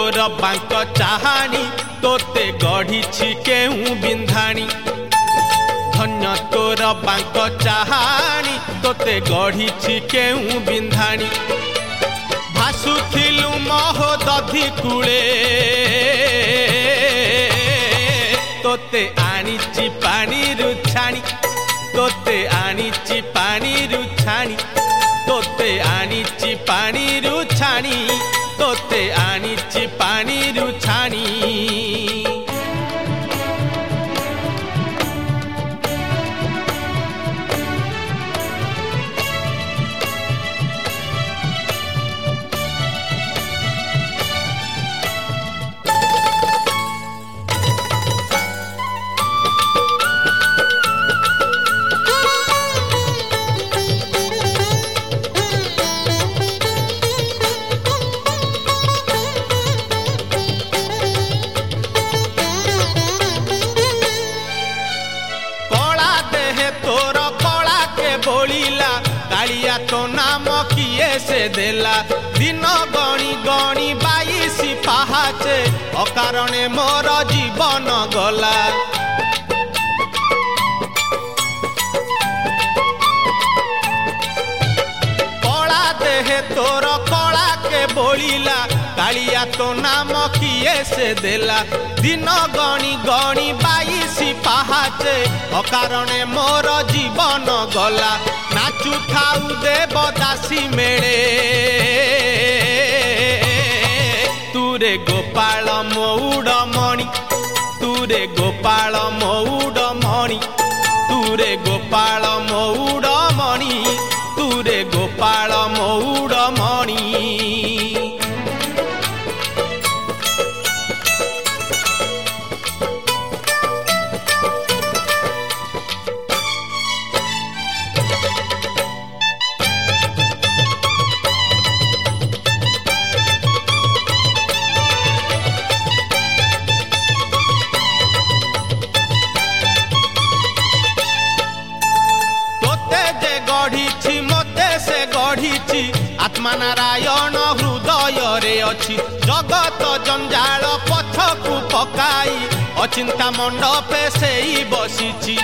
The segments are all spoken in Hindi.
तोर बांक चाहानी तोते गढ़ी केहू बिंधाणी धन्य तोर बांक चाहानी तोते गढ़ी केहू बिंधाणी भासुथिलु महोदधि कूले तोते आनीची पानी रुछाणी तोते आनीची पानी रुछाणी तोते आनीची पानी रुछाणी तोते आनीची पानी रुछाणी कालिया तो नाम किए से देला दिन गणी गणी 22 पहाचे अकारणे मोर जीवन गला कला देहे तोर कला के बोलिला कालिया तो नाम किए से देला दिन गणी गणी 22 पहाचे अकारणे मोर जीवन गला नाचु ठाऊ देवदासी मेले तुरे गोपाल मौड़ मणि तुरे गोपाल मौड़ मणि तुरे गोपाल मौड़ मणि तुरे गोपाल मौड़ मणि आत्मा नारायण हृदय रे अछि जगत जंजाल पथकु पकाई अचिंता मंडपे सेई बसिछि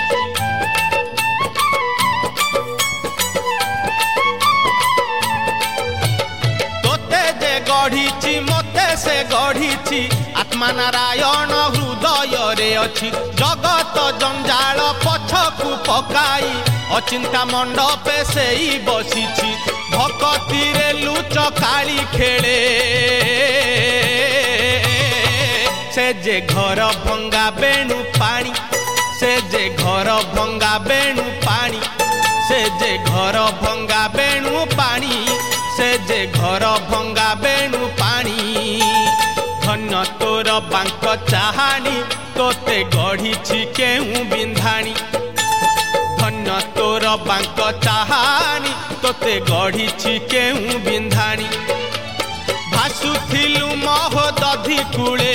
तोते जे गढ़ी मते से गढ़ी आत्मा नारायण हृदय रे अछि जगत जंजाल पथकु पकाई अचिंता मंडपे सेई बसिछि भक्ति रे लुच काली खेले से जे घर भंगा बेणु पानी से जे घर भंगा बेणु पानी से जे घर भंगा बेणु पानी से जे घर भंगा बेणु पानी धन्य तोर बांक चाहानी तोते गढ़ी केहू बिंधाणी धन्य तोर बांक चाहानी तोते गढ़ी केहू बिंधाणी भासुथिलु महोदधि कूले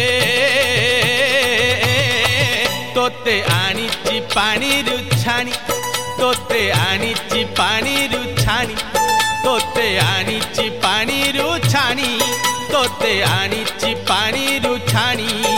तोते आनीची पानी रुछाणी तोते आनीची पानी रुछाणी तोते आनीची पानी रुछाणी तोते आनीची पानी रुछाणी।